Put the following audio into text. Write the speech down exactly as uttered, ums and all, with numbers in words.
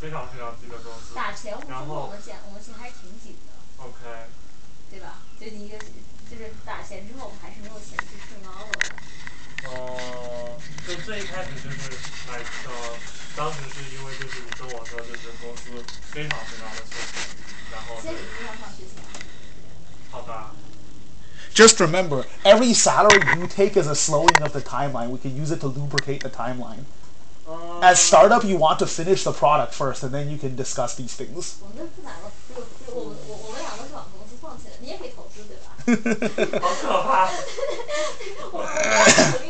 非常非常低的工资。 打前五之后，我们钱我们钱还是挺紧的。 OK。 对吧？就你一个就是打钱之后，我们还是没有钱去吃猫了的。 哦、呃，就最一开始就是来呃，当时是因为就是你跟我说就是公司非常非常的缺钱，然后。 先你非常非常缺钱。 好吧。 Just remember, every salary you take is a slowing of the timeline. We can use it to lubricate the timeline. Uh, As startup, you want to finish the product first, and then you can discuss these things. 我们这复杂了，就就我们我我们两个是往公司放弃的，你也可以投资，对吧？ 好可怕！ 我我